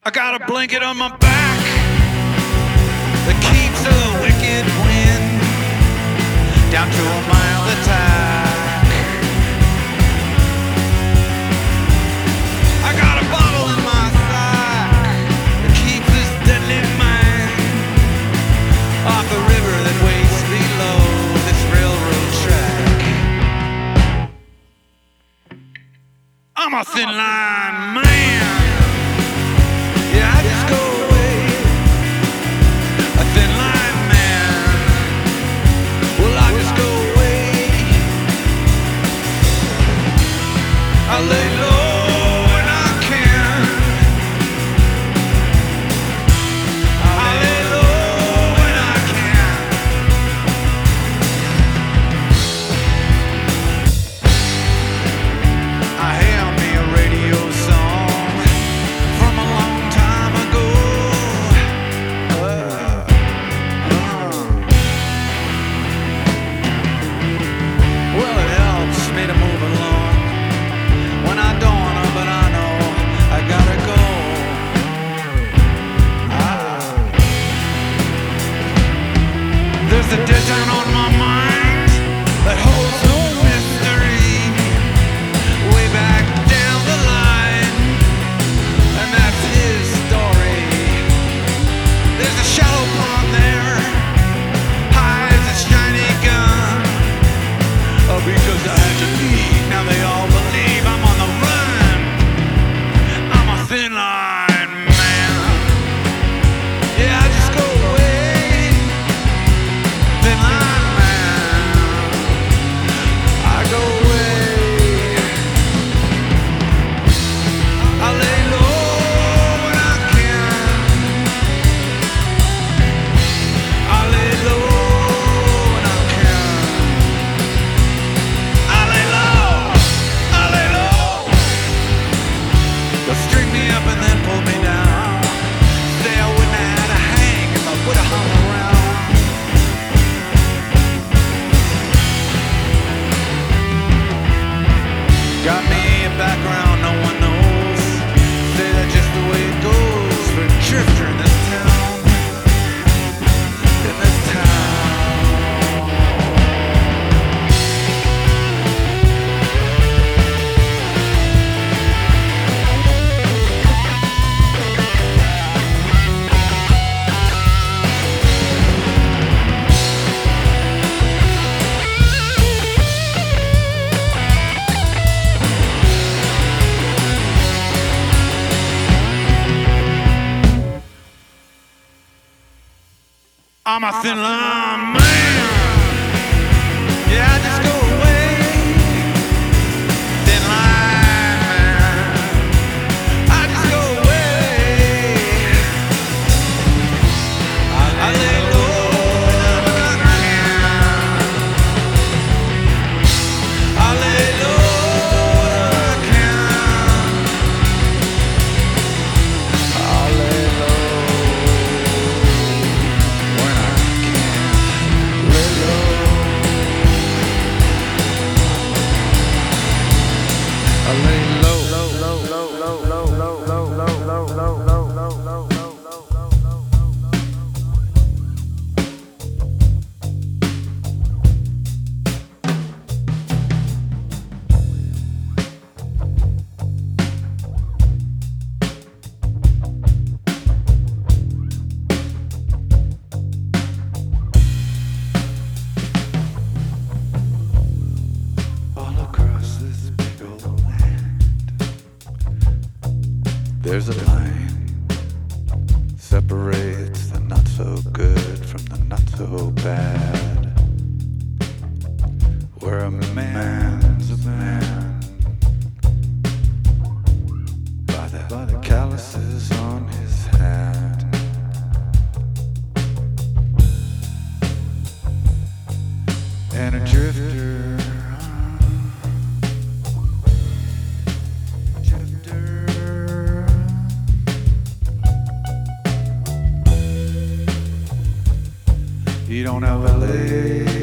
I got a blanket on my back that keeps the wicked wind down to a mile attack. I got a bottle in my sack that keeps this deadly man off the river that waits below this railroad track. I'm a thin line man. Yeah, I just go away, a thin line man. Well, I just go away. I lay low when I can. I lay low when I can. I hail me a radio song from a long time ago. Well, it helps me to move along when I don't wanna, but I know I gotta go. There's a dead town on my mind that holds no mystery. Way back down the line, and that's his story. There's a shallow pond there, high as a shiny gun. Oh, because I had to leave, now they all believe I'm on the run. I'm a thin line man. Yeah, I just go away. Thin line man. I go away. I lay low when I can. I lay low when I can. I lay low. I lay low. They'll string me up and then pull me down. Say I wouldn't have had a hang if I would have hung around. Got me a background no one knows. Say that's just the way it goes for a drifter in this town. In this town. I'm a thin line man. Yeah, I just go away. Thin line man. I just go away. I lay low when I can. I lay low when I can. I lay low when I can. Lay low. I lay low. All across this big old land, there's a line separates the not so good from the not so bad. Where a man's a man by the calluses on his hat. And a drifter. You don't have a leg